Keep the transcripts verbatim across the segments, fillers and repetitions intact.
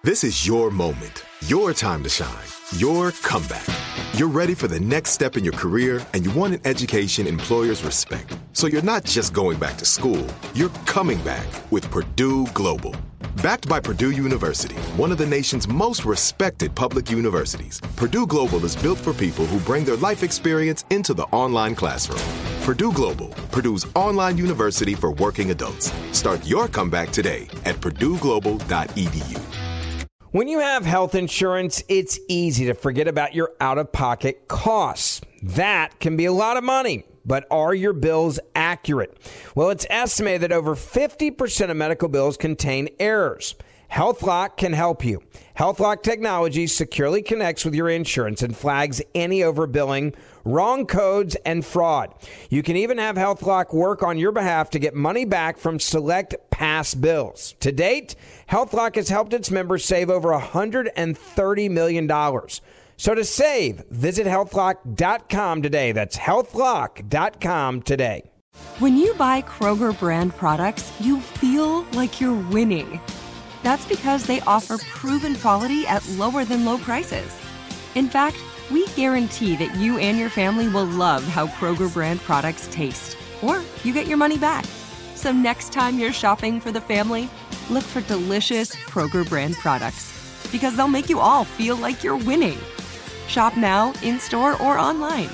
This is your moment, your time to shine, your comeback. You're ready for the next step in your career, and you want an education employers respect. So you're not just going back to school, you're coming back with Purdue Global. Backed by Purdue University, one of the nation's most respected public universities, Purdue Global is built for people who bring their life experience into the online classroom. Purdue Global, Purdue's online university for working adults. Start your comeback today at purdue global dot e d u. When you have health insurance, it's easy to forget about your out-of-pocket costs. That can be a lot of money. But are your bills accurate? Well, it's estimated that over fifty percent of medical bills contain errors. HealthLock can help you. HealthLock technology securely connects with your insurance and flags any overbilling, wrong codes, and fraud. You can even have HealthLock work on your behalf to get money back from select past bills. To date, HealthLock has helped its members save over one hundred thirty million dollars. So to save, visit health lock dot com today. That's health lock dot com today. When you buy Kroger brand products, you feel like you're winning. That's because they offer proven quality at lower than low prices. In fact, we guarantee that you and your family will love how Kroger brand products taste, or you get your money back. So next time you're shopping for the family, look for delicious Kroger brand products, because they'll make you all feel like you're winning. Shop now, in-store, or online.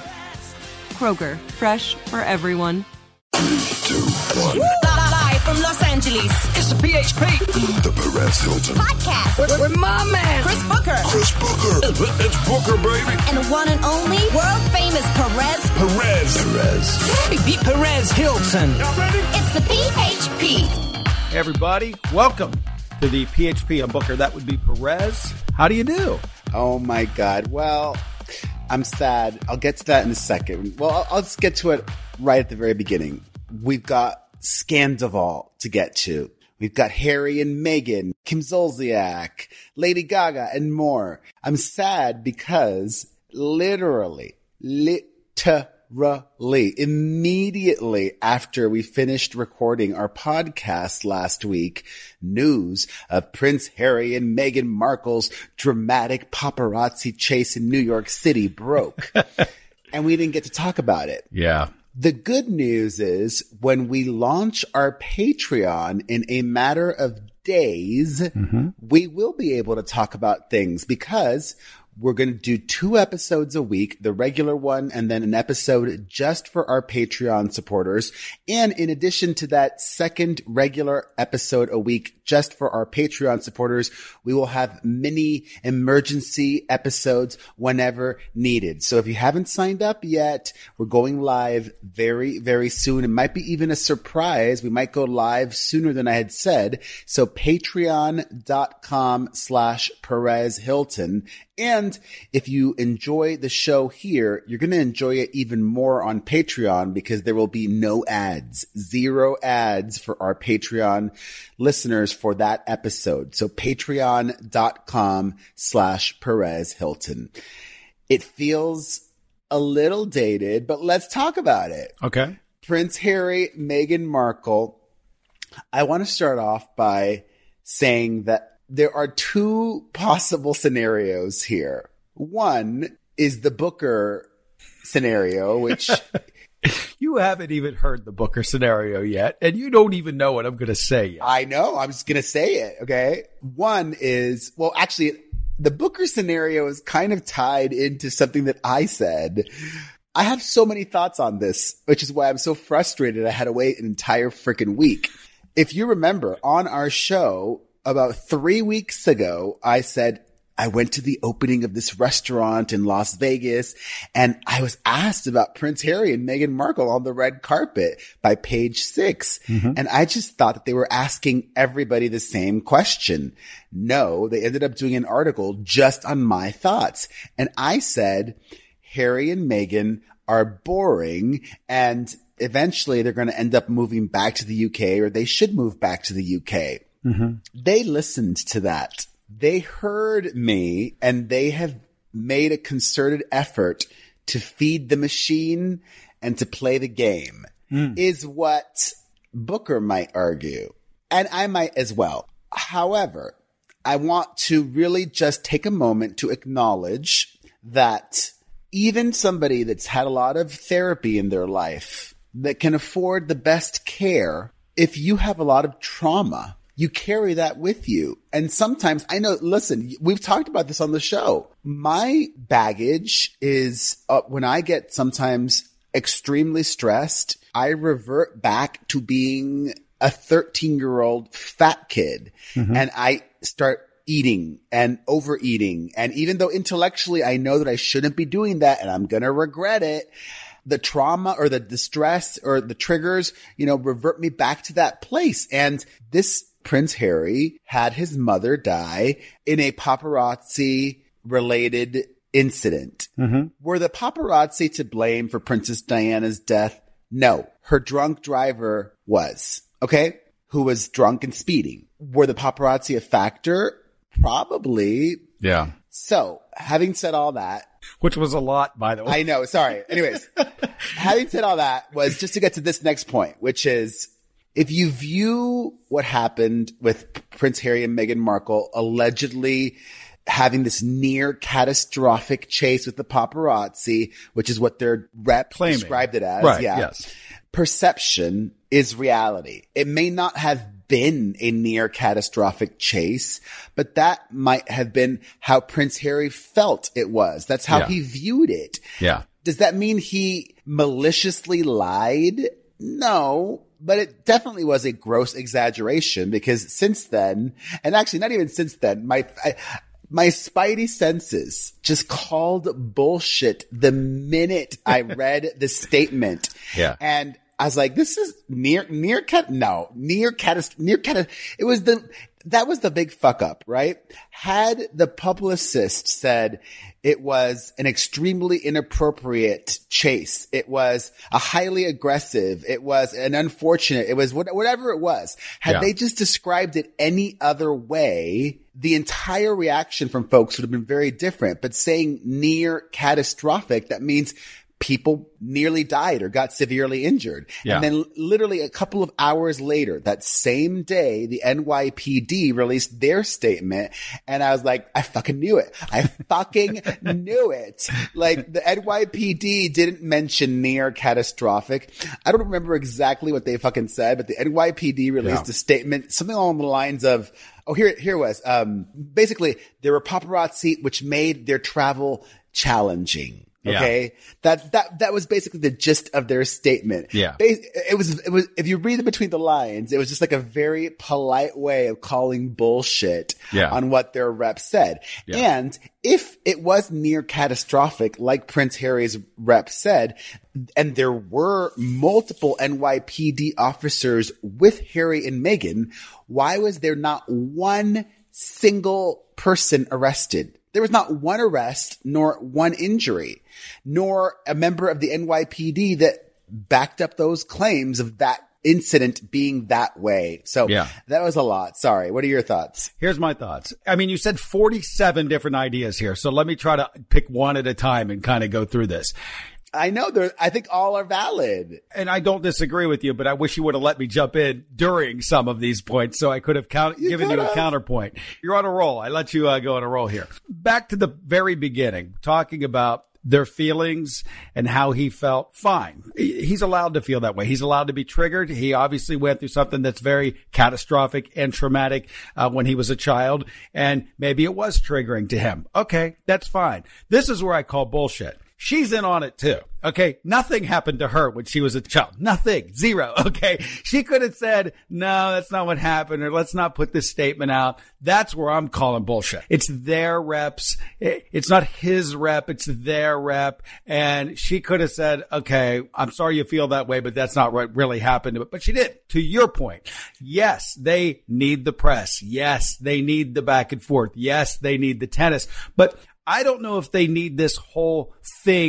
Kroger, fresh for everyone. Two, one. Live from Los Angeles, it's the P H P. The Perez Hilton Podcast. With, with my man, Chris Booker. Chris Booker. It's Booker, baby. And the one and only world-famous Perez. Perez. Perez. Beat Perez Hilton. Y'all ready? It's the P H P. Hey, everybody. Welcome to the P H P. I'm Booker. That would be Perez. How do you do? Oh, my God. Well, I'm sad. I'll get to that in a second. Well, I'll, I'll just get to it right at the very beginning. We've got Scandival to get to. We've got Harry and Meghan, Kim Zolciak, Lady Gaga, and more. I'm sad because literally, literally, immediately after we finished recording our podcast last week, news of Prince Harry and Meghan Markle's dramatic paparazzi chase in New York City broke. And we didn't get to talk about it. Yeah. The good news is when we launch our Patreon in a matter of days, mm-hmm. we will be able to talk about things because we're going to do two episodes a week, the regular one, and then an episode just for our Patreon supporters. And in addition to that second regular episode a week just for our Patreon supporters, we will have mini emergency episodes whenever needed. So if you haven't signed up yet, we're going live very, very soon. It might be even a surprise. We might go live sooner than I had said. So patreon.com slash Perez Hilton. And if you enjoy the show here, you're going to enjoy it even more on Patreon because there will be no ads, zero ads for our Patreon listeners for that episode. So patreon.com slash Perez Hilton. It feels a little dated, but let's talk about it. Okay. Prince Harry, Meghan Markle. I want to start off by saying that there are two possible scenarios here. One is the Booker scenario, which you haven't even heard the Booker scenario yet, and you don't even know what I'm going to say yet. I know. I'm just going to say it. Okay. One is, well, actually, the Booker scenario is kind of tied into something that I said. I have so many thoughts on this, which is why I'm so frustrated. I had to wait an entire freaking week. If you remember on our show, about three weeks ago, I said, I went to the opening of this restaurant in Las Vegas and I was asked about Prince Harry and Meghan Markle on the red carpet by Page Six. Mm-hmm. And I just thought that they were asking everybody the same question. No, they ended up doing an article just on my thoughts. And I said, Harry and Meghan are boring and eventually they're going to end up moving back to the U K, or they should move back to the U K. Mm-hmm. They listened to that. They heard me and they have made a concerted effort to feed the machine and to play the game, mm. is what Booker might argue. And I might as well. However, I want to really just take a moment to acknowledge that even somebody that's had a lot of therapy in their life that can afford the best care, if you have a lot of trauma, you carry that with you. And sometimes I know, listen, we've talked about this on the show. My baggage is uh, when I get sometimes extremely stressed, I revert back to being a thirteen year old fat kid. Mm-hmm. And I start eating and overeating. And even though intellectually I know that I shouldn't be doing that and I'm going to regret it, the trauma or the distress or the triggers, you know, revert me back to that place. And this Prince Harry had his mother die in a paparazzi related incident. Mm-hmm. Were the paparazzi to blame for Princess Diana's death? No. Her drunk driver was, okay, who was drunk and speeding. Were the paparazzi a factor? Probably. Yeah. So, having said all that, which was a lot, by the way. I know. Sorry. Anyways, having said all that was just to get to this next point, which is if you view what happened with Prince Harry and Meghan Markle allegedly having this near catastrophic chase with the paparazzi, which is what their rep Claiming. described it as. Right. Yeah. Yes. Perception is reality. It may not have been a near catastrophic chase, but that might have been how Prince Harry felt it was. That's how yeah. he viewed it. Yeah. Does that mean he maliciously lied? No, but it definitely was a gross exaggeration because since then, and actually not even since then, my, I, my spidey senses just called bullshit the minute I read the statement. Yeah. And I was like, this is near, near cat. No, near cat, near cat. It was the, that was the big fuck up, right? Had the publicist said it was an extremely inappropriate chase, it was a highly aggressive, it was an unfortunate, it was whatever it was. Had yeah. they just described it any other way, the entire reaction from folks would have been very different. But saying near catastrophic, that means people nearly died or got severely injured. Yeah. And then literally a couple of hours later, that same day, the N Y P D released their statement. And I was like, I fucking knew it. I fucking knew it. Like the N Y P D didn't mention near catastrophic. I don't remember exactly what they fucking said, but the N Y P D released yeah. a statement, something along the lines of, oh, here, here it was. Um, basically there were paparazzi, which made their travel challenging. Okay. Yeah. That, that, that was basically the gist of their statement. Yeah. It was, it was, if you read it between the lines, it was just like a very polite way of calling bullshit yeah. on what their rep said. Yeah. And if it was near catastrophic, like Prince Harry's rep said, and there were multiple N Y P D officers with Harry and Meghan, why was there not one single person arrested? There was not one arrest, nor one injury, nor a member of the N Y P D that backed up those claims of that incident being that way. So yeah. that was a lot. Sorry. What are your thoughts? Here's my thoughts. I mean, you said forty-seven different ideas here. So let me try to pick one at a time and kind of go through this. I know there, I think all are valid. And I don't disagree with you, but I wish you would have let me jump in during some of these points so I could have count, you given you a counterpoint. You're on a roll. I let you uh, go on a roll here. Back to the very beginning, talking about their feelings and how he felt. Fine. He's allowed to feel that way. He's allowed to be triggered. He obviously went through something that's very catastrophic and traumatic uh, when he was a child, and maybe it was triggering to him. Okay, that's fine. This is where I call bullshit. She's in on it too. Okay. Nothing happened to her when she was a child. Nothing. Zero. Okay. She could have said, no, that's not what happened, or let's not put this statement out. That's where I'm calling bullshit. It's their reps. It's not his rep. It's their rep. And she could have said, okay, I'm sorry you feel that way, but that's not what really happened. But she did. To your point. Yes, they need the press. Yes, they need the back and forth. Yes, they need the tennis. But I don't know if they need this whole thing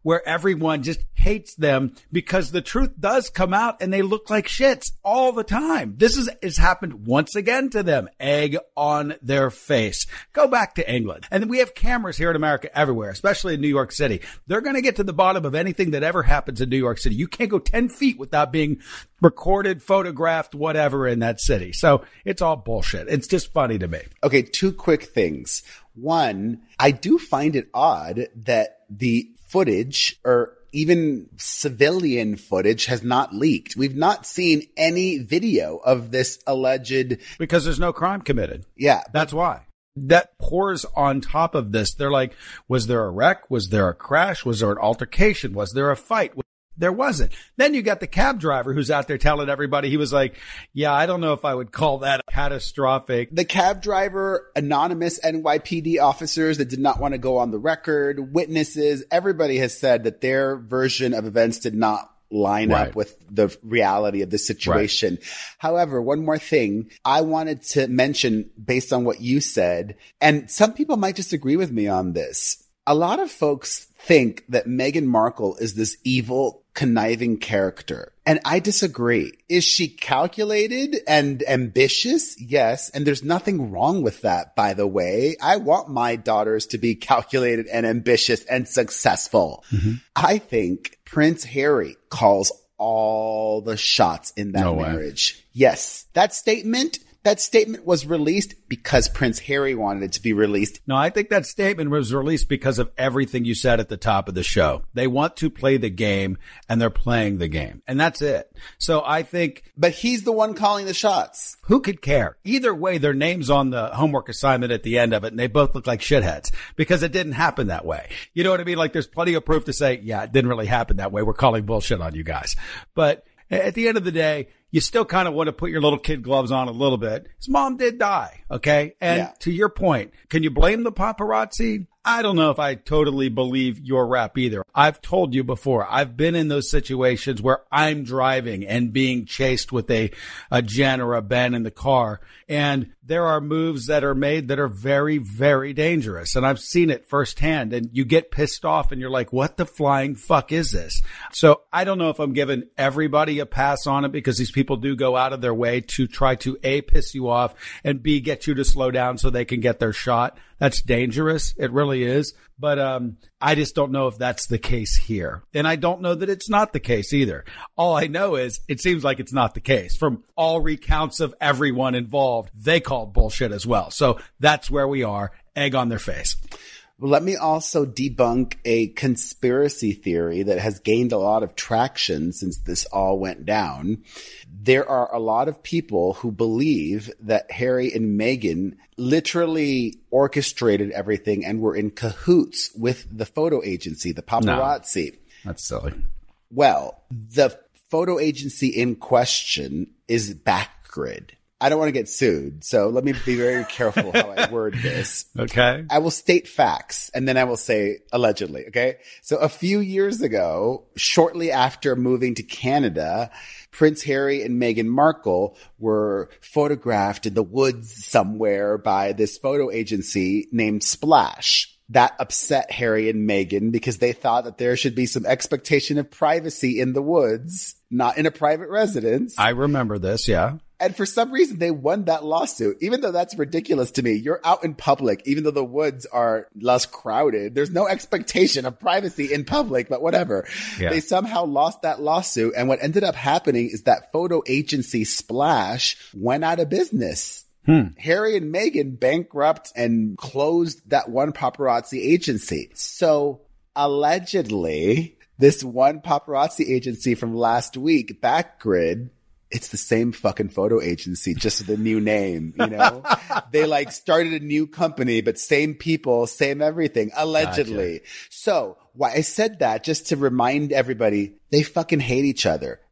where everyone just hates them because the truth does come out and they look like shits all the time. This is, has happened once again to them. Egg on their face. Go back to England. And we have cameras here in America everywhere, especially in New York City. They're going to get to the bottom of anything that ever happens in New York City. You can't go ten feet without being recorded, photographed, whatever in that city. So it's all bullshit. It's just funny to me. Okay, two quick things. One, I do find it odd that the footage or even civilian footage has not leaked. We've not seen any video of this alleged... Because there's no crime committed. Yeah. That's why. That pours on top of this. They're like, was there a wreck? Was there a crash? Was there an altercation? Was there a fight? There wasn't. Then you got the cab driver who's out there telling everybody, he was like, yeah, I don't know if I would call that catastrophic. The cab driver, anonymous N Y P D officers that did not want to go on the record, witnesses, everybody has said that their version of events did not line Right. up with the reality of the situation. Right. However, one more thing I wanted to mention based on what you said, and some people might disagree with me on this. A lot of folks think that Meghan Markle is this evil, conniving character. And I disagree. Is she calculated and ambitious? Yes. And there's nothing wrong with that, by the way. I want my daughters to be calculated and ambitious and successful. Mm-hmm. I think Prince Harry calls all the shots in that No marriage. way. Yes. That statement... That statement was released because Prince Harry wanted it to be released. No, I think that statement was released because of everything you said at the top of the show. They want to play the game and they're playing the game. And that's it. So I think. But he's the one calling the shots. Who could care? Either way, their name's on the homework assignment at the end of it and they both look like shitheads because it didn't happen that way. You know what I mean? Like there's plenty of proof to say, yeah, it didn't really happen that way. We're calling bullshit on you guys. But at the end of the day, you still kind of want to put your little kid gloves on a little bit. His mom did die. Okay. And yeah. to your point, can you blame the paparazzi? I don't know if I totally believe your rap either. I've told you before, I've been in those situations where I'm driving and being chased with a, a Jen or a Ben in the car. And there are moves that are made that are very, very dangerous. And I've seen it firsthand and you get pissed off and you're like, what the flying fuck is this? So I don't know if I'm giving everybody a pass on it because these people do go out of their way to try to A, piss you off and B, get you to slow down so they can get their shot. That's dangerous. It really is. But um I just don't know if that's the case here. And I don't know that it's not the case either. All I know is it seems like it's not the case. From all recounts of everyone involved, they called bullshit as well. So that's where we are. Egg on their face. Let me also debunk a conspiracy theory that has gained a lot of traction since this all went down. There are a lot of people who believe that Harry and Meghan literally orchestrated everything and were in cahoots with the photo agency, the paparazzi. No, that's silly. Well, the photo agency in question is Backgrid. I don't want to get sued, so let me be very careful how I word this. Okay. I will state facts, and then I will say allegedly, okay? So a few years ago, shortly after moving to Canada, Prince Harry and Meghan Markle were photographed in the woods somewhere by this photo agency named Splash. That upset Harry and Meghan because they thought that there should be some expectation of privacy in the woods, not in a private residence. I remember this, yeah. And for some reason, they won that lawsuit, even though that's ridiculous to me. You're out in public, even though the woods are less crowded. There's no expectation of privacy in public, but whatever. Yeah. They somehow lost that lawsuit. And what ended up happening is that photo agency Splash went out of business. Hmm. Harry and Meghan bankrupt and closed that one paparazzi agency. So allegedly, this one paparazzi agency from last week, Backgrid, it's the same fucking photo agency, just with a new name, you know? They like started a new company, but same people, same everything, allegedly. Gotcha. So why I said that just to remind everybody, they fucking hate each other.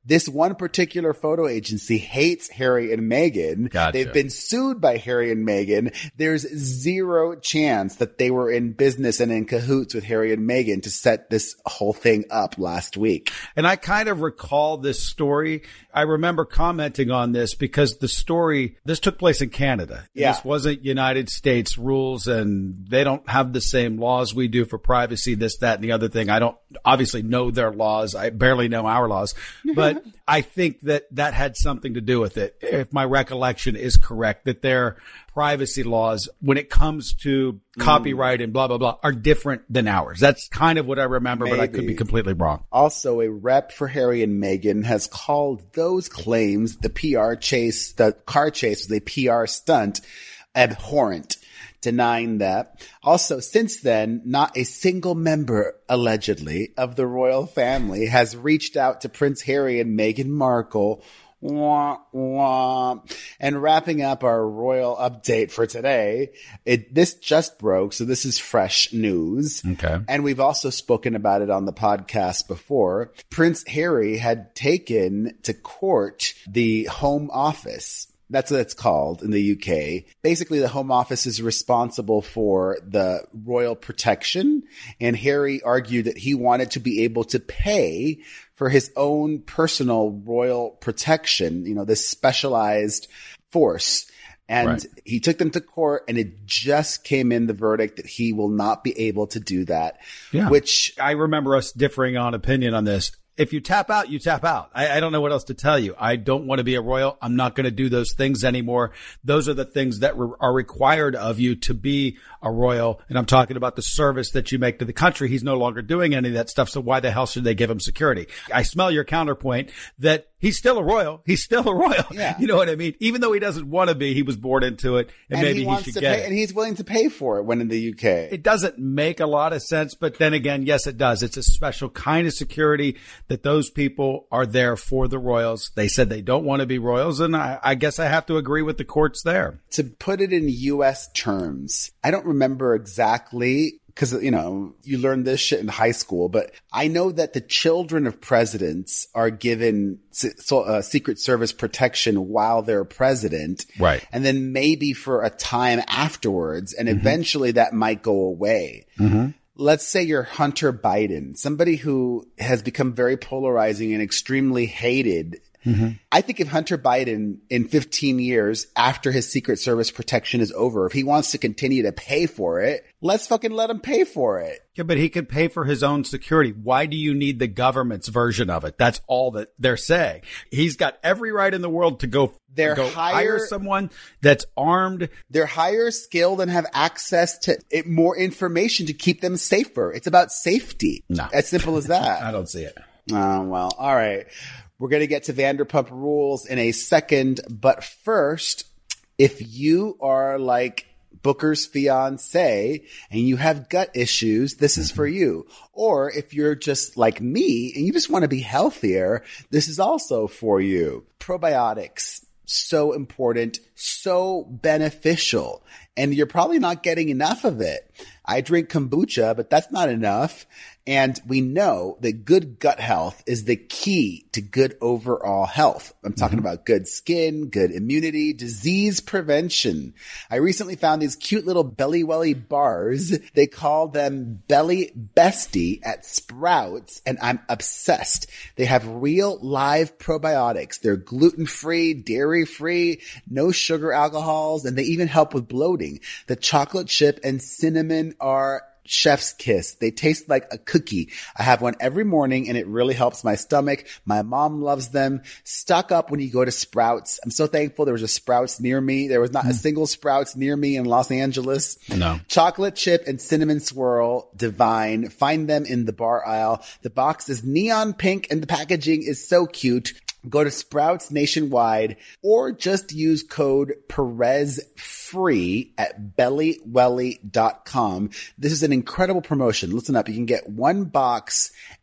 This one particular photo agency hates Harry and Meghan. Gotcha. They've been sued by Harry and Meghan. There's zero chance that they were in business and in cahoots with Harry and Meghan to set this whole thing up last week. And I kind of recall this story. I remember commenting on this because the story, this took place in Canada. Yeah. This wasn't United States rules, and they don't have the same laws we do for privacy, this, that, and the other thing. I don't obviously know their laws. I barely know our laws, but I think that that had something to do with it. If my recollection is correct, that their privacy laws, when it comes to copyright and blah, blah, blah, are different than ours. That's kind of what I remember, Maybe. But I could be completely wrong. Also, a rep for Harry and Meghan has called those claims, the P R chase, the car chase was a P R stunt, abhorrent, denying that. Also, since then, not a single member, allegedly, of the royal family has reached out to Prince Harry and Meghan Markle. Wah, wah. And wrapping up our royal update for today, it this just broke, so this is fresh news. Okay. And we've also spoken about it on the podcast before. Prince Harry had taken to court the Home Office. That's what it's called in the U K. Basically, the Home Office is responsible for the royal protection, and Harry argued that he wanted to be able to pay for his own personal royal protection, you know, this specialized force. And right. he took them to court, and it just came in the verdict that he will not be able to do that, Yeah. which I remember us differing on opinion on this. If you tap out, you tap out. I, I don't know what else to tell you. I don't want to be a royal. I'm not going to do those things anymore. Those are the things that re- are required of you to be a royal. And I'm talking about the service that you make to the country. He's no longer doing any of that stuff. So why the hell should they give him security? I smell your counterpoint that he's still a royal. He's still a royal. Yeah. You know what I mean? Even though he doesn't want to be, he was born into it, and, and maybe he he, wants should to get pay, it. and he's willing to pay for it when in the U K. It doesn't make a lot of sense, but then again, yes, it does. It's a special kind of security that those people are there for the royals. They said they don't want to be royals, and I, I guess I have to agree with the courts there. To put it in U S terms, I don't remember exactly because, you know, you learn this shit in high school, but I know that the children of presidents are given so, uh, Secret Service protection while they're president. Right. And then maybe for a time afterwards, and mm-hmm. eventually that might go away. Mm-hmm. Let's say you're Hunter Biden, somebody who has become very polarizing and extremely hated. Mm-hmm. I think if Hunter Biden in fifteen years after his Secret Service protection is over, if he wants to continue to pay for it, let's fucking let him pay for it. Yeah, but he could pay for his own security. Why do you need the government's version of it? That's all that they're saying. He's got every right in the world to go, they're go higher, hire someone that's armed. They're higher skilled and have access to it, more information to keep them safer. It's about safety. No. As simple as that. I don't see it. Oh, well, all right. We're going to get to Vanderpump Rules in a second. But first, if you are like Booker's fiance and you have gut issues, this is for you. Or if you're just like me and you just want to be healthier, this is also for you. Probiotics, so important, so beneficial. And you're probably not getting enough of it. I drink kombucha, but that's not enough. And we know that good gut health is the key to good overall health. I'm talking mm-hmm. about good skin, good immunity, disease prevention. I recently found these cute little Belly Welly bars. They call them Belly Bestie at Sprouts, and I'm obsessed. They have real live probiotics. They're gluten-free, dairy-free, no sugar alcohols, and they even help with bloating. The chocolate chip and cinnamon are chef's kiss. They taste like a cookie. I have one every morning and it really helps my stomach. My mom loves them. Stock up when you go to Sprouts. I'm so thankful there was a Sprouts near me. There was not mm. a single Sprouts near me in Los Angeles. No. Chocolate chip and cinnamon swirl, divine. Find them in the bar aisle. The box is neon pink and the packaging is so cute. Go to Sprouts nationwide or just use code Perez free at belly welly dot com. This is an incredible promotion. Listen up. You can get one box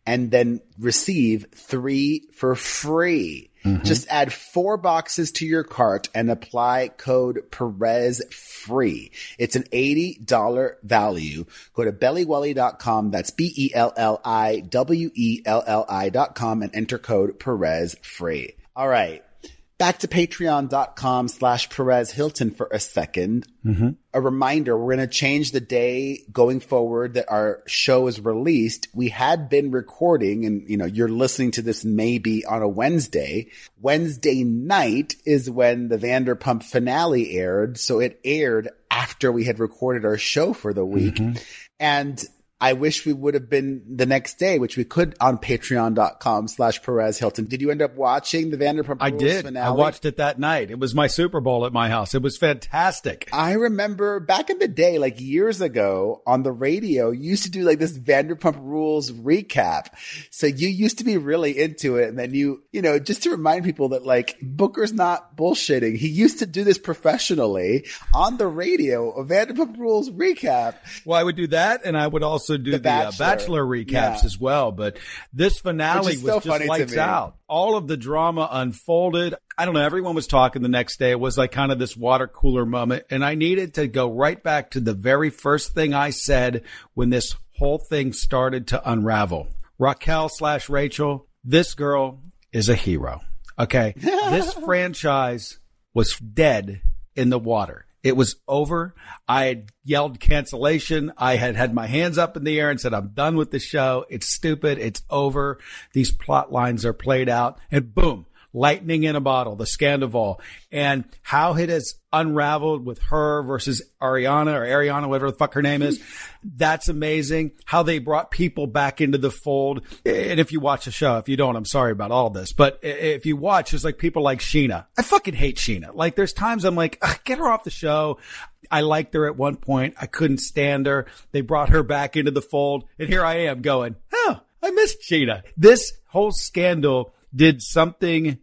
and then receive three for free. Mm-hmm. Just add four boxes to your cart and apply code Perez free. It's an eighty dollars value. Go to belly welly dot com. That's B E L L I W E L L I dot com and enter code Perez free. All right. Back to patreon.com slash Perez Hilton for a second. Mm-hmm. A reminder, we're going to change the day going forward that our show is released. We had been recording, and you know, you're listening to this maybe on a Wednesday. Wednesday night is when the Vanderpump finale aired. So it aired after we had recorded our show for the week. Mm-hmm. And I wish we would have been the next day, which we could on patreon.com slash Perez Hilton. Did you end up watching the Vanderpump I Rules did. finale? I watched it that night. It was my Super Bowl at my house. It was fantastic. I remember back in the day, like years ago on the radio, you used to do like this Vanderpump Rules recap. So you used to be really into it. And then you, you know, just to remind people that like Booker's not bullshitting. He used to do this professionally on the radio, a Vanderpump Rules recap. Well, I would do that. And I would also do the, the Bachelor. Uh, Bachelor recaps yeah. as well. But this finale was so just lights out. All of the drama unfolded. I don't know. Everyone was talking the next day. It was like kind of this water cooler moment. And I needed to go right back to the very first thing I said when this whole thing started to unravel. Raquel slash Rachel, this girl is a hero. Okay. This franchise was dead in the water. It was over. I had yelled cancellation. I had had my hands up in the air and said, I'm done with the show. It's stupid. It's over. These plot lines are played out. And boom, lightning in a bottle, the Scandival. And how it has unraveled with her versus Ariana or Ariana, whatever the fuck her name is. That's amazing. How they brought people back into the fold. And if you watch the show, if you don't, I'm sorry about all this. But if you watch, there's like people like Sheena. I fucking hate Sheena. Like there's times I'm like, get her off the show. I liked her at one point. I couldn't stand her. They brought her back into the fold. And here I am going, oh, I missed Sheena. This whole scandal did something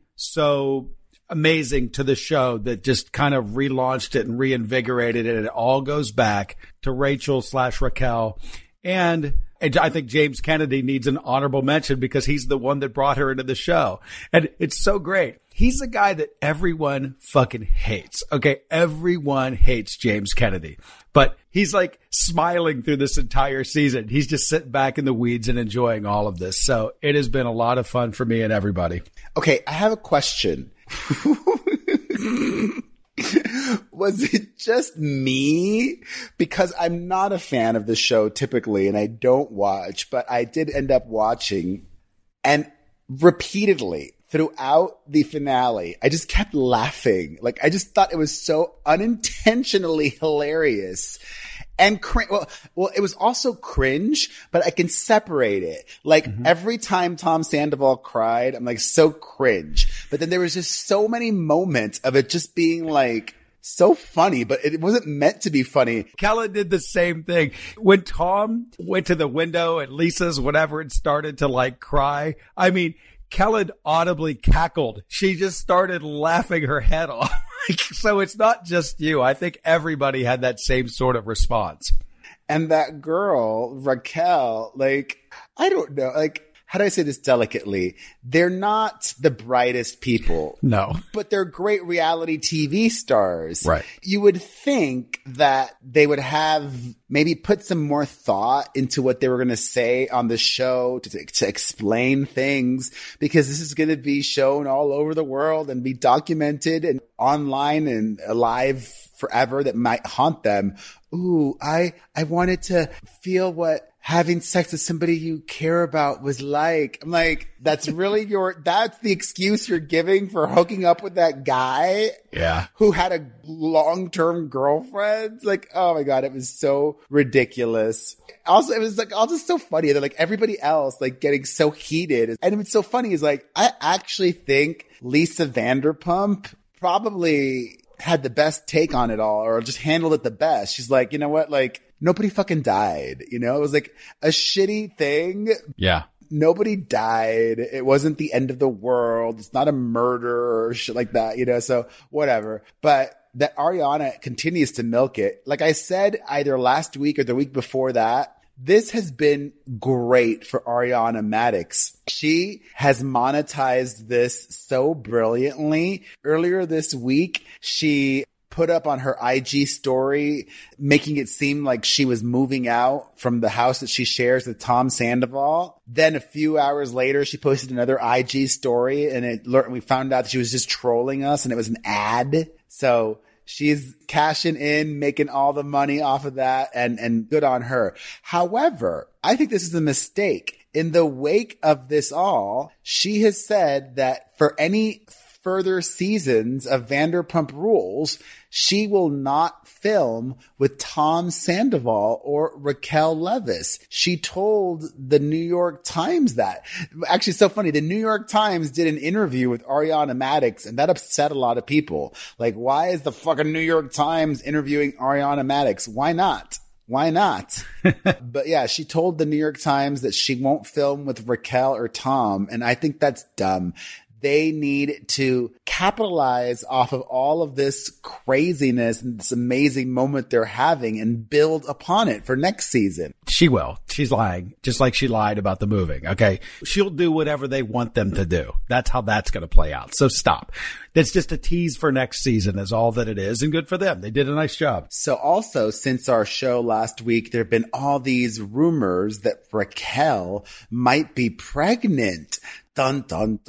so amazing to the show that just kind of relaunched it and reinvigorated it. And it all goes back to Rachel slash Raquel. And I think James Kennedy needs an honorable mention because he's the one that brought her into the show. And it's so great. He's the guy that everyone fucking hates. Okay. Everyone hates James Kennedy, but he's like smiling through this entire season. He's just sitting back in the weeds and enjoying all of this. So it has been a lot of fun for me and everybody. Okay. I have a question. Was it just me? Because I'm not a fan of the show typically, and I don't watch, but I did end up watching, and repeatedly throughout the finale, I just kept laughing. Like, I just thought it was so unintentionally hilarious. And cr- well, well, it was also cringe, but I can separate it. Like mm-hmm. every time Tom Sandoval cried, I'm like so cringe. But then there was just so many moments of it just being like so funny, but it wasn't meant to be funny. Kellen did the same thing. When Tom went to the window at Lisa's, whatever, and started to like cry. I mean, Kellen audibly cackled. She just started laughing her head off. So it's not just you. I think everybody had that same sort of response. And that girl, Raquel, like, I don't know, like, how do I say this delicately? They're not the brightest people. No. But they're great reality T V stars. Right. You would think that they would have maybe put some more thought into what they were going to say on the show to, to explain things, because this is going to be shown all over the world and be documented and online and alive forever that might haunt them. Ooh, I, I wanted to feel what having sex with somebody you care about was like. I'm like, that's really your, that's the excuse you're giving for hooking up with that guy. Yeah. Who had a long-term girlfriend. Like, oh my God, it was so ridiculous. Also, it was like, all just so funny. They're like everybody else, like getting so heated. And what's so funny is like, I actually think Lisa Vanderpump probably had the best take on it all, or just handled it the best. She's like, you know what? Like, nobody fucking died. You know, it was like a shitty thing. Yeah. Nobody died. It wasn't the end of the world. It's not a murder or shit like that, you know, so whatever. But that Ariana continues to milk it. Like I said, either last week or the week before that, This has been great for Ariana Madix. She has monetized this so brilliantly. Earlier this week, she put up on her I G story, making it seem like she was moving out from the house that she shares with Tom Sandoval. Then a few hours later, she posted another I G story, and it we found out that she was just trolling us, and it was an ad. So she's cashing in, making all the money off of that, and, and good on her. However, I think this is a mistake. In the wake of this all, she has said that for any further seasons of Vanderpump Rules, she will not film with Tom Sandoval or Raquel Leviss. She told the New York Times that. Actually, it's so funny. The New York Times did an interview with Ariana Madix, and that upset a lot of people. Like, why is the fucking New York Times interviewing Ariana Madix? Why not? Why not? But yeah, she told the New York Times that she won't film with Raquel or Tom, and I think that's dumb. They need to capitalize off of all of this craziness and this amazing moment they're having and build upon it for next season. She will. She's lying, just like she lied about the moving. Okay. She'll do whatever they want them to do. That's how that's going to play out. So stop. That's just a tease for next season is all that it is. And good for them. They did a nice job. So also, since our show last week, there have been all these rumors that Raquel might be pregnant. Dun, dun, dun.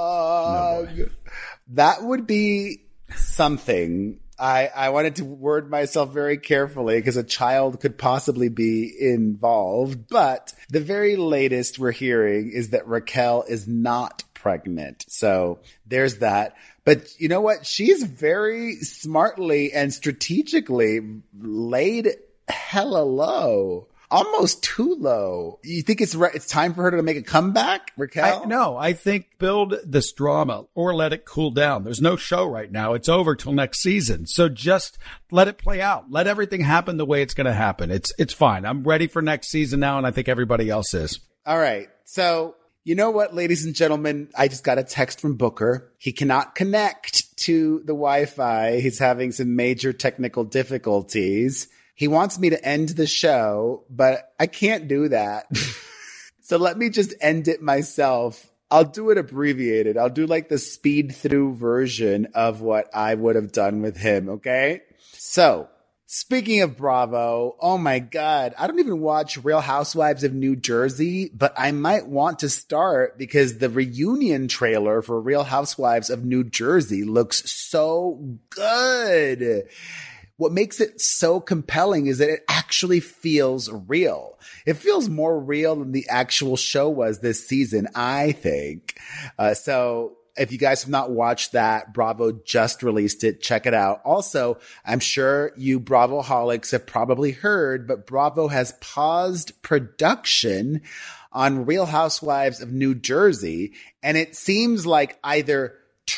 No boy. That would be something. I, I wanted to word myself very carefully because a child could possibly be involved. But the very latest we're hearing is that Raquel is not pregnant. So there's that. But you know what? She's very smartly and strategically laid hella low. Almost too low. You think it's right? It's time for her to make a comeback, Raquel? I, no, I think build this drama or let it cool down. There's no show right now. It's over till next season. So just let it play out. Let everything happen the way it's going to happen. It's, it's fine. I'm ready for next season now. And I think everybody else is. All right. So you know what, ladies and gentlemen? I just got a text from Booker. He cannot connect to the Wi-Fi. He's having some major technical difficulties. He wants me to end the show, but I can't do that. So let me just end it myself. I'll do it abbreviated. I'll do like the speed through version of what I would have done with him. Okay. So speaking of Bravo, oh my God, I don't even watch Real Housewives of New Jersey, but I might want to start because the reunion trailer for Real Housewives of New Jersey looks so good. What makes it so compelling is that it actually feels real. It feels more real than the actual show was this season, I think. Uh, so if you guys have not watched that, Bravo just released it. Check it out. Also, I'm sure you Bravo-holics have probably heard, but Bravo has paused production on Real Housewives of New Jersey. And it seems like either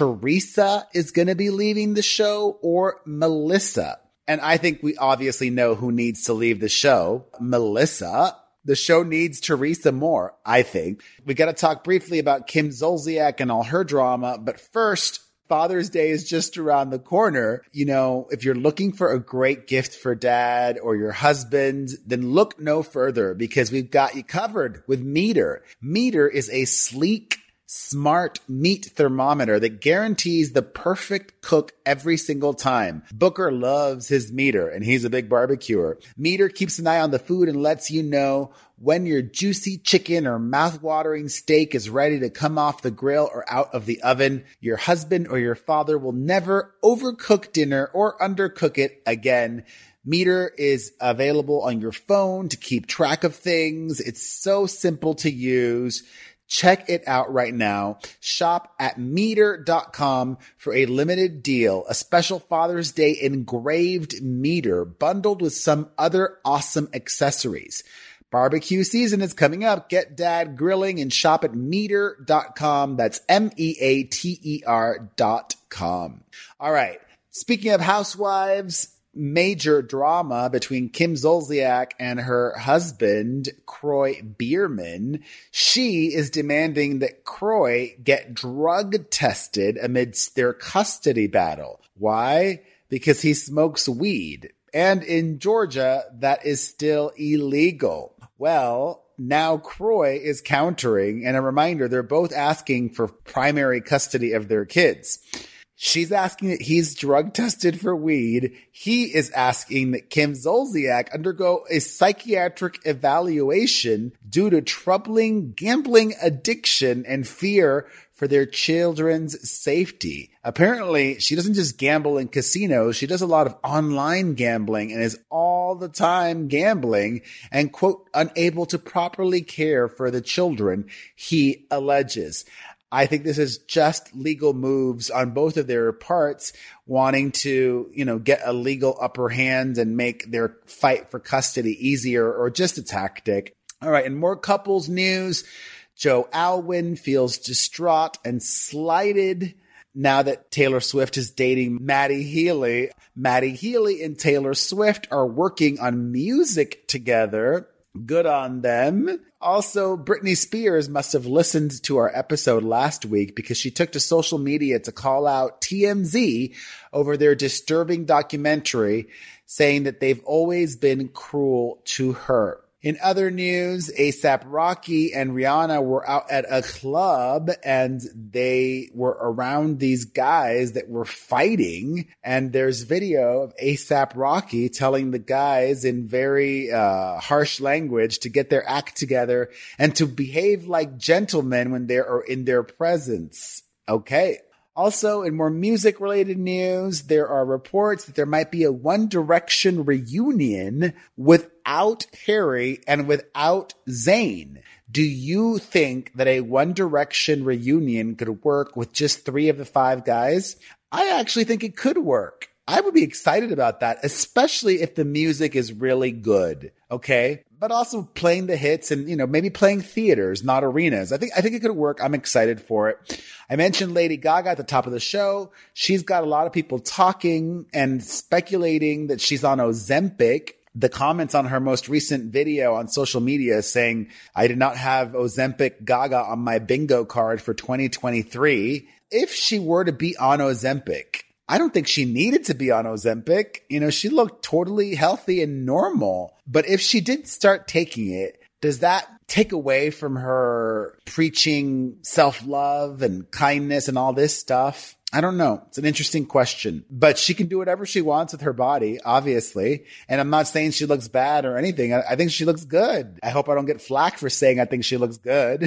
Teresa is going to be leaving the show or Melissa. And I think we obviously know who needs to leave the show. Melissa. The show needs Teresa more, I think. We got to talk briefly about Kim Zolciak and all her drama. But first, Father's Day is just around the corner. You know, if you're looking for a great gift for dad or your husband, then look no further because we've got you covered with Meter. Meter is a sleek, smart meat thermometer that guarantees the perfect cook every single time. Booker loves his Meter, and he's a big barbecuer. Meter keeps an eye on the food and lets you know when your juicy chicken or mouth-watering steak is ready to come off the grill or out of the oven. Your husband or your father will never overcook dinner or undercook it again. Meter is available on your phone to keep track of things. It's so simple to use. Check it out right now. Shop at meter dot com for a limited deal, a special Father's Day engraved Meter bundled with some other awesome accessories. Barbecue season is coming up. Get dad grilling and shop at meter dot com. That's M E A T E R dot com. All right. Speaking of housewives, major drama between Kim Zolciak and her husband, Kroy Biermann. She is demanding that Kroy get drug tested amidst their custody battle. Why? Because he smokes weed. And in Georgia, that is still illegal. Well, now Croy is countering, and a reminder, they're both asking for primary custody of their kids. She's asking that he's drug tested for weed. He is asking that Kim Zolciak undergo a psychiatric evaluation due to troubling gambling addiction and fear for their children's safety. Apparently, she doesn't just gamble in casinos. She does a lot of online gambling and is all the time gambling and, quote, unable to properly care for the children, he alleges. I think this is just legal moves on both of their parts, wanting to, you know, get a legal upper hand and make their fight for custody easier, or just a tactic. All right. And more couples news. Joe Alwyn feels distraught and slighted now that Taylor Swift is dating Maddie Healy. Maddie Healy and Taylor Swift are working on music together. Good on them. Also, Britney Spears must have listened to our episode last week because she took to social media to call out T M Z over their disturbing documentary, saying that they've always been cruel to her. In other news, ASAP Rocky and Rihanna were out at a club and they were around these guys that were fighting. And there's video of ASAP Rocky telling the guys in very uh, harsh language to get their act together and to behave like gentlemen when they're in their presence. Okay. Also, in more music-related news, there are reports that there might be a One Direction reunion without Harry and without Zayn. Do you think that a One Direction reunion could work with just three of the five guys? I actually think it could work. I would be excited about that, especially if the music is really good, okay? But also playing the hits and, you know, maybe playing theaters, not arenas. I think I think it could work. I'm excited for it. I mentioned Lady Gaga at the top of the show. She's got a lot of people talking and speculating that she's on Ozempic. The comments on her most recent video on social media saying, I did not have Ozempic Gaga on my bingo card for twenty twenty-three. If she were to be on Ozempic, I don't think she needed to be on Ozempic. You know, she looked totally healthy and normal. But if she did start taking it, does that take away from her preaching self-love and kindness and all this stuff? I don't know. It's an interesting question. But she can do whatever she wants with her body, obviously. And I'm not saying she looks bad or anything. I, I think she looks good. I hope I don't get flack for saying I think she looks good.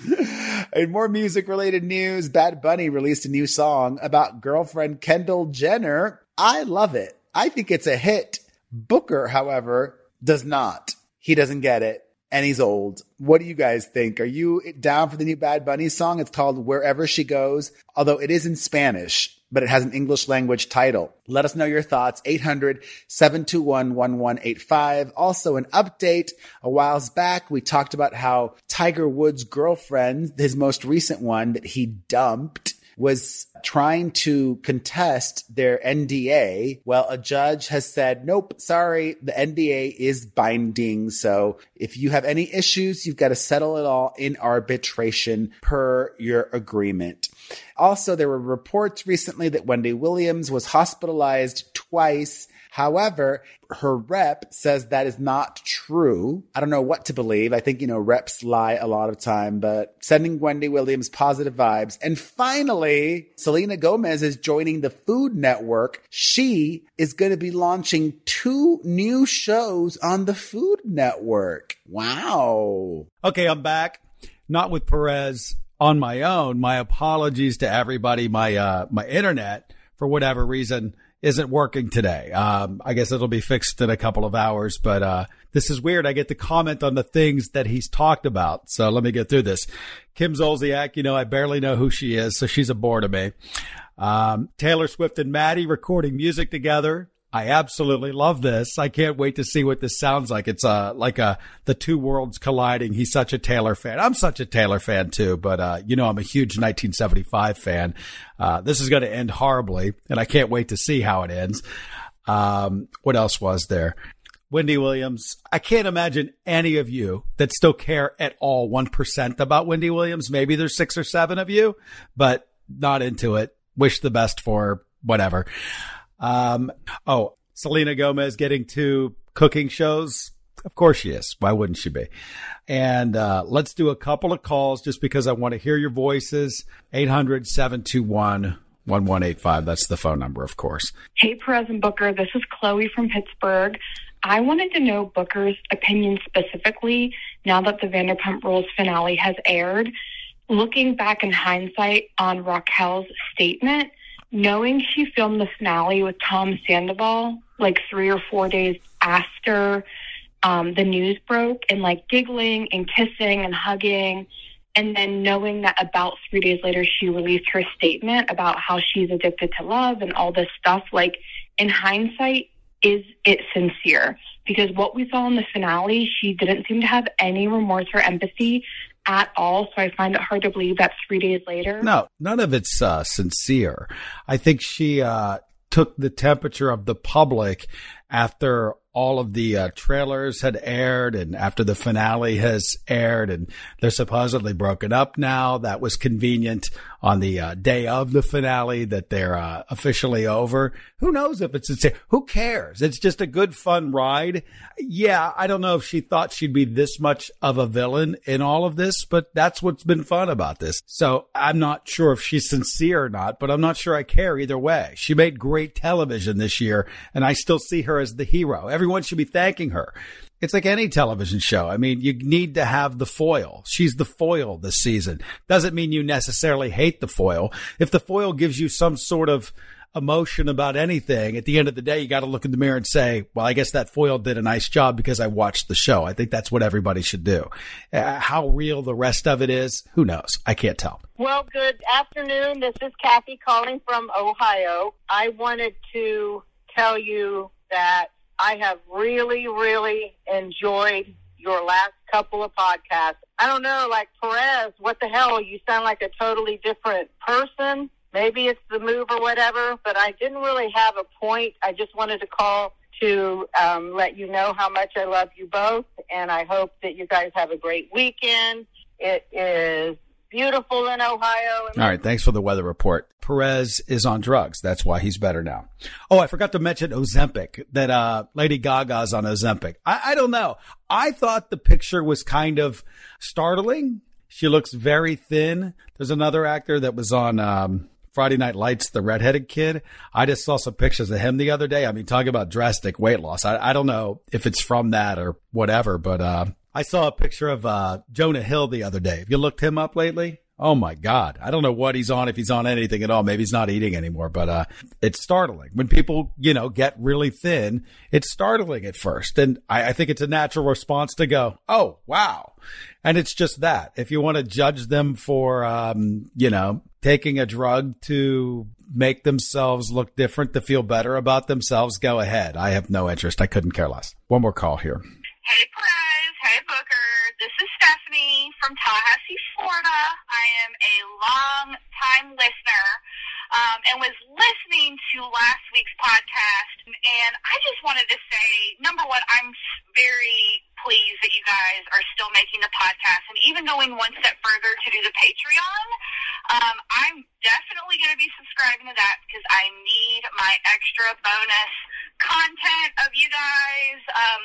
In more music-related news, Bad Bunny released a new song about girlfriend Kendall Jenner. I love it. I think it's a hit. Booker, however, does not. He doesn't get it. And he's old. What do you guys think? Are you down for the new Bad Bunny song? It's called Wherever She Goes, although it is in Spanish, but it has an English language title. Let us know your thoughts. eight hundred, seven two one, one one eight five. Also an update. A while back, we talked about how Tiger Woods' girlfriend, his most recent one that he dumped, was trying to contest their N D A. Well, a judge has said, nope, sorry, the N D A is binding. So if you have any issues, you've got to settle it all in arbitration per your agreement. Also, there were reports recently that Wendy Williams was hospitalized twice. However, her rep says that is not true. I don't know what to believe. I think, you know, reps lie a lot of time, but sending Wendy Williams positive vibes. And finally, Selena Gomez is joining the Food Network. She is going to be launching two new shows on the Food Network. Wow. Okay, I'm back. Not with Perez on my own. My apologies to everybody. My, uh, my internet, for whatever reason, isn't working today. Um, I guess it'll be fixed in a couple of hours, but, uh, this is weird. I get to comment on the things that he's talked about. So let me get through this. Kim Zolciak, you know, I barely know who she is, so she's a bore to me. Um, Taylor Swift and Maddie recording music together. I absolutely love this. I can't wait to see what this sounds like. It's uh like a the two worlds colliding. He's such a Taylor fan. I'm such a Taylor fan too, but uh you know I'm a huge nineteen seventy-five fan. Uh this is going to end horribly, and I can't wait to see how it ends. Um what else was there? Wendy Williams. I can't imagine any of you that still care at all one percent about Wendy Williams. Maybe there's six or seven of you, but not into it. Wish the best for her, whatever. Um, oh, Selena Gomez getting two cooking shows. Of course she is. Why wouldn't she be? And uh, let's do a couple of calls just because I want to hear your voices. eight hundred, seven two one, one one eight five. That's the phone number, of course. Hey, Perez and Booker. This is Chloe from Pittsburgh. I wanted to know Booker's opinion specifically now that the Vanderpump Rules finale has aired. Looking back in hindsight on Raquel's statement, knowing she filmed the finale with Tom Sandoval like three or four days after um, the news broke, and like giggling and kissing and hugging, and then knowing that about three days later she released her statement about how she's addicted to love and all this stuff, like in hindsight, is it sincere? Because what we saw in the finale, she didn't seem to have any remorse or empathy at all. So I find it hard to believe that three days later. No, none of it's uh, sincere. I think she uh, took the temperature of the public after all of the uh, trailers had aired and after the finale has aired, and they're supposedly broken up now. That was convenient on the uh, day of the finale that they're uh, officially over. Who knows if it's sincere? Who cares? It's just a good, fun ride. Yeah, I don't know if she thought she'd be this much of a villain in all of this, but that's what's been fun about this. So I'm not sure if she's sincere or not, but I'm not sure I care either way. She made great television this year, and I still see her as the hero. Everyone should be thanking her. It's like any television show. I mean, you need to have the foil. She's the foil this season. Doesn't mean you necessarily hate the foil. If the foil gives you some sort of emotion about anything, at the end of the day, you got to look in the mirror and say, well, I guess that foil did a nice job because I watched the show. I think that's what everybody should do. Uh, how real the rest of it is, who knows? I can't tell. Well, good afternoon. This is Kathy calling from Ohio. I wanted to tell you that I have really, really enjoyed your last couple of podcasts. I don't know, like Perez, what the hell? You sound like a totally different person. Maybe it's the move or whatever, but I didn't really have a point. I just wanted to call to um, let you know how much I love you both, and I hope that you guys have a great weekend. It is beautiful in Ohio. All right, thanks for the weather report. Perez is on drugs. That's why he's better now. Oh, I forgot to mention Ozempic, that uh, Lady Gaga's on Ozempic. I, I don't know. I thought the picture was kind of startling. She looks very thin. There's another actor that was on um, Friday Night Lights, the redheaded kid. I just saw some pictures of him the other day. I mean, talking about drastic weight loss. I, I don't know if it's from that or whatever, but uh, I saw a picture of uh, Jonah Hill the other day. Have you looked him up lately? Oh, my God. I don't know what he's on, if he's on anything at all. Maybe he's not eating anymore, but uh, it's startling. When people, you know, get really thin, it's startling at first. And I, I think it's a natural response to go, oh, wow. And it's just that. If you want to judge them for, um, you know, taking a drug to make themselves look different, to feel better about themselves, go ahead. I have no interest. I couldn't care less. One more call here. Hey, Perez. Hey, Booker. This is Stephanie from Tallahassee, Florida. I am a long-time listener um, and was listening to last week's podcast. And I just wanted to say, number one, I'm very pleased that you guys are still making the podcast and even going one step further to do the Patreon. Um, I'm definitely going to be subscribing to that because I need my extra bonus content of you guys. Um,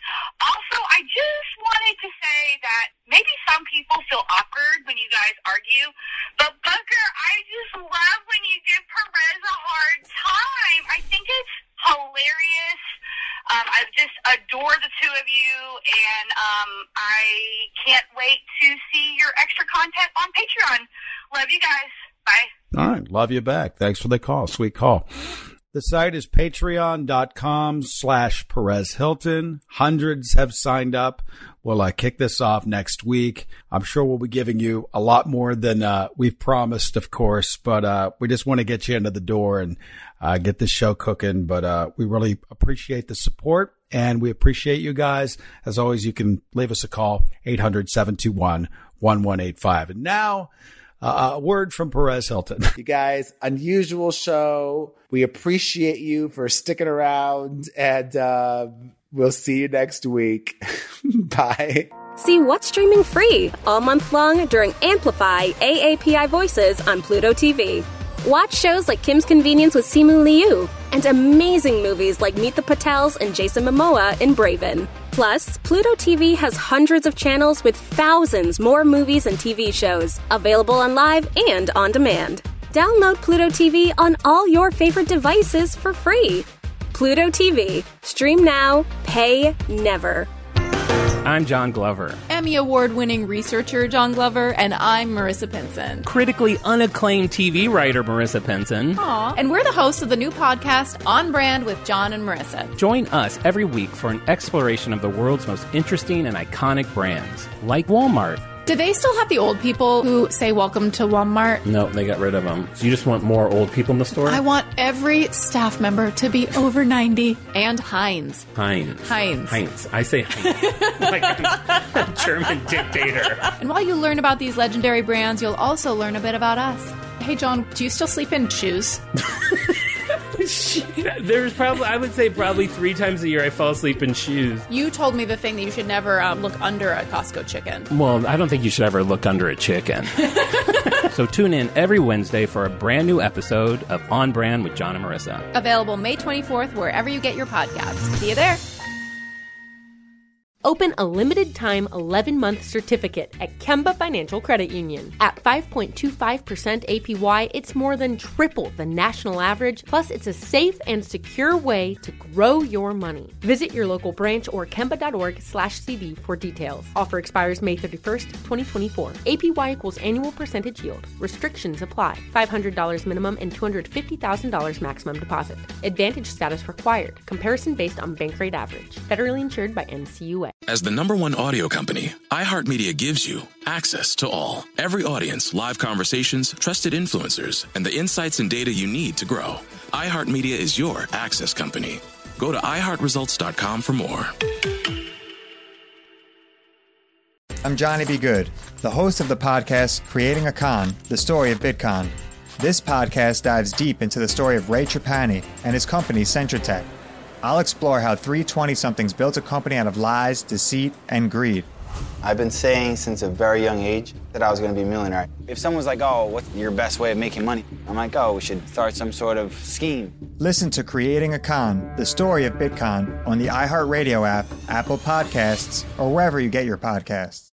also, I just wanted to say that maybe some people feel awkward when you guys argue, but Booker, I just love when you give Perez a hard time. I think it's hilarious. Um, I just adore the two of you, and um, I can't wait to see your extra content on Patreon. Love you guys. Bye. All right. Love you back. Thanks for the call. Sweet call. The site is patreon.com slash Perez Hilton. Hundreds have signed up. We'll uh, kick this off next week. I'm sure we'll be giving you a lot more than uh, we've promised, of course, but uh, we just want to get you into the door and uh, get this show cooking. But uh, we really appreciate the support, and we appreciate you guys. As always, you can leave us a call, eight hundred, seven two one, one one eight five. And now, Uh, a word from Perez Hilton. You guys, unusual show. We appreciate you for sticking around, and uh, we'll see you next week. Bye. See what's streaming free all month long during Amplify A A P I Voices on Pluto T V. Watch shows like Kim's Convenience with Simu Liu and amazing movies like Meet the Patels and Jason Momoa in Braven. Plus, Pluto T V has hundreds of channels with thousands more movies and T V shows, available on live and on demand. Download Pluto T V on all your favorite devices for free. Pluto T V. Stream now, pay never. I'm John Glover. Emmy Award-winning researcher John Glover, and I'm Marissa Pinson. Critically unacclaimed T V writer Marissa Pinson. Aw. And we're the hosts of the new podcast, On Brand with John and Marissa. Join us every week for an exploration of the world's most interesting and iconic brands, like Walmart. Do they still have the old people who say welcome to Walmart? No, they got rid of them. So you just want more old people in the store? I want every staff member to be over ninety. And Heinz. Heinz. Heinz. Heinz. I say Heinz. Like I'm a German dictator. And while you learn about these legendary brands, you'll also learn a bit about us. Hey, John, do you still sleep in shoes? There's probably, I would say probably three times a year I fall asleep in shoes. You told me the thing that you should never um, look under a Costco chicken. Well, I don't think you should ever look under a chicken. So tune in every Wednesday for a brand new episode of On Brand with John and Marissa. Available May twenty-fourth wherever you get your podcasts. See you there. Open a limited-time eleven-month certificate at Kemba Financial Credit Union. At five point two five percent A P Y, it's more than triple the national average, plus it's a safe and secure way to grow your money. Visit your local branch or kemba.org slash CD for details. Offer expires May thirty-first, twenty twenty-four. A P Y equals annual percentage yield. Restrictions apply. five hundred dollars minimum and two hundred fifty thousand dollars maximum deposit. Advantage status required. Comparison based on bank rate average. Federally insured by N C U A. As the number one audio company, iHeartMedia gives you access to all. Every audience, live conversations, trusted influencers, and the insights and data you need to grow. iHeartMedia is your access company. Go to i heart results dot com for more. I'm Johnny B. Good, the host of the podcast Creating a Con, the story of Bitcoin. This podcast dives deep into the story of Ray Trapani and his company Centratech. I'll explore how three twenty-somethings built a company out of lies, deceit, and greed. I've been saying since a very young age that I was going to be a millionaire. If someone's like, oh, what's your best way of making money? I'm like, oh, we should start some sort of scheme. Listen to Creating a Con, the story of Bitcoin, on the iHeartRadio app, Apple Podcasts, or wherever you get your podcasts.